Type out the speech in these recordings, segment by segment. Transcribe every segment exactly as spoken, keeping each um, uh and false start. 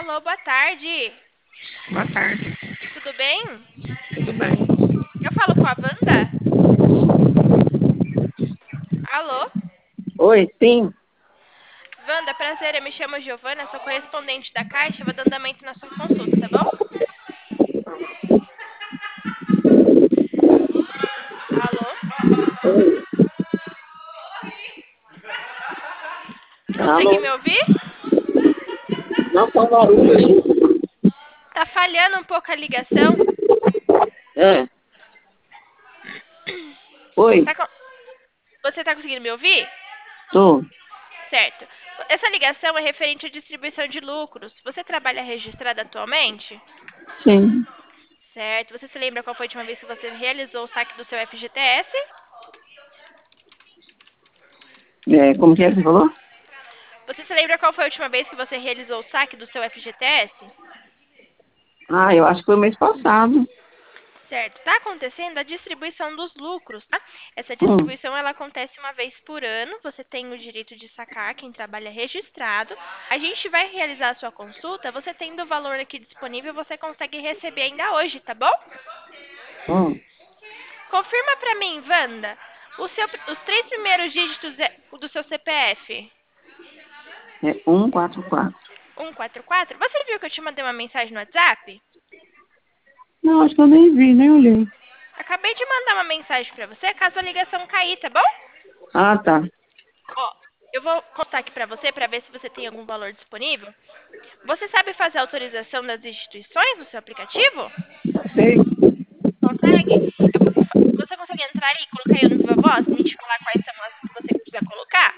Alô, boa tarde. Boa tarde, Tudo bem? tudo bem? Eu falo com a Wanda? Alô? Oi, sim. Wanda, prazer, eu me chamo Giovana, sou correspondente da Caixa, vou dando andamento na sua consulta, tá bom? Alô? Consegue Alô? me ouvir? Não tá um barulho aí. Tá falhando um pouco a ligação. É. Oi, Tá co- Você tá conseguindo me ouvir? tô. Certo. Essa ligação é referente à distribuição de lucros. Você trabalha registrado atualmente? Sim. Certo. Você se lembra qual foi a última vez que você realizou o saque do seu F G T S? É, como que é que você falou? Você se lembra qual foi a última vez que você realizou o saque do seu F G T S? Ah, eu acho que foi mês passado. Certo. Está acontecendo a distribuição dos lucros, tá? Essa Hum, distribuição ela acontece uma vez por ano. Você tem o direito de sacar quem trabalha registrado. A gente vai realizar a sua consulta. Você tendo o valor aqui disponível, você consegue receber ainda hoje, tá bom? hum. Confirma para mim, Wanda, o seu- os três primeiros dígitos é- do seu C P F. É um quatro quatro. um quatro quatro. Você viu que eu te mandei uma mensagem no WhatsApp? Não, acho que eu nem vi, nem olhei. Acabei de mandar uma mensagem para você, caso a ligação cair, tá bom? Ah, tá. Ó, eu vou contar aqui para você para ver se você tem algum valor disponível. Você sabe fazer a autorização das instituições no seu aplicativo? Sei. Consegue? Eu vou- você consegue entrar aí, colocar aí no Viva Voz, me te falar quais são as que você precisa colocar?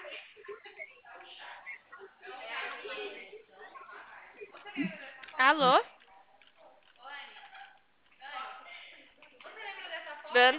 Alô? Wanda?